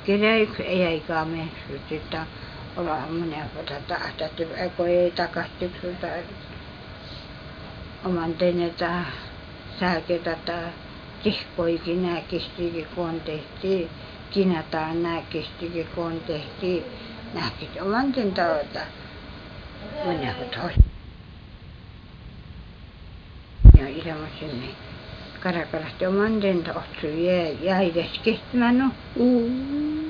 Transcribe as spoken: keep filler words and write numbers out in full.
Kirjaik ei aikaa me sytytä olla monia tätä tätä kun ei takasti sulta oman tenetä sääketä tihkoikin nääkistikin kun tehtiin kinätään nääkistikin kun tehtiin nähkit oman tentaalta monia toi ja ilmasin karakarasti oman tenta otsui jäi jäi kehtimään no